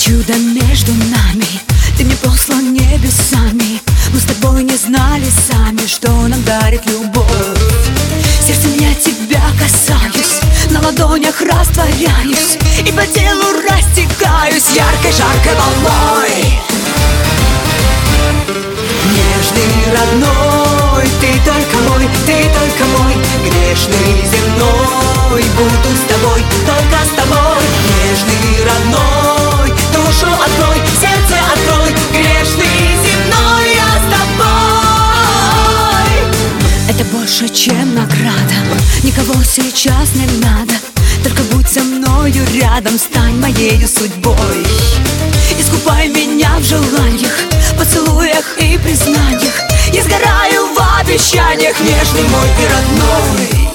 Чудо между нами, ты мне послан небесами. Мы с тобой не знали сами, что нам дарит любовь. Сердцем я тебя касаюсь, на ладонях растворяюсь и по телу растекаюсь яркой, жаркой волной. Нежный, родной, ты только мой, ты только мой. Грешный, земной, буду с тобой, только с тобой. Нежный, родной, душу открой, сердце открой. Грешный, земной, я с тобой. Это больше, чем награда, никого сейчас не надо. Только будь со мною рядом, стань моею судьбой. Искупай меня в желаниях, поцелуях и признаниях. Я сгораю в обещаниях, нежный мой и родной.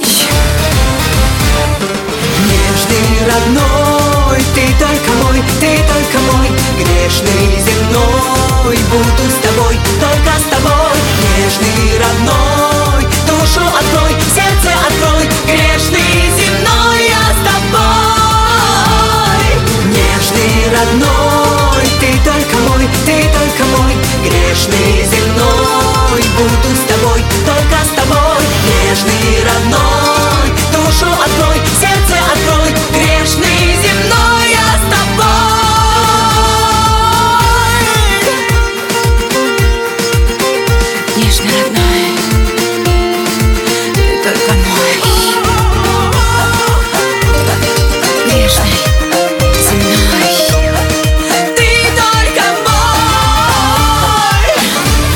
Нежный, родной, ты только мой, ты только мой. Грешный, земной, буду с тобой, только с тобой. Нежный, родной, душу открой, сердце открой. Грешный, земной, я с тобой. Нежный, родной, ты только мой, ты только мой. Грешный, земной, буду с тобой, только с тобой. Нежный, родной, душу открой, сердце открой. Грешный, земной, я с тобой. Нежный, родной, ты только мой. Грешный, земной, ты только мой.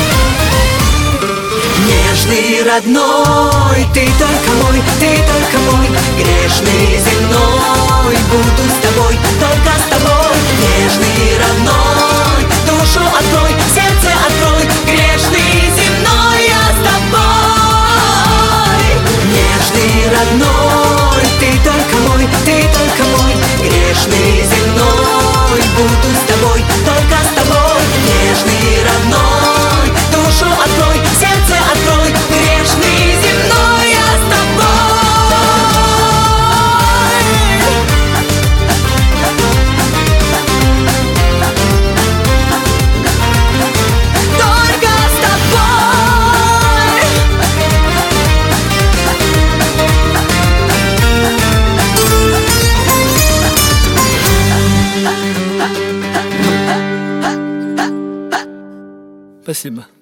Нежный, родной, ты только мой, ты только мой. Грешный, земной, буду с тобой, только с тобой. Нежный, родной, душу открой, сердце открой. Грешный, земной, я с тобой. Нежный, родной, ты только мой, ты только мой. Грешный, земной, буду с тобой, только с тобой. Нежный, родной, душу открой, сердце открой. Грешный, земной, я с тобой. Только с тобой. Спасибо.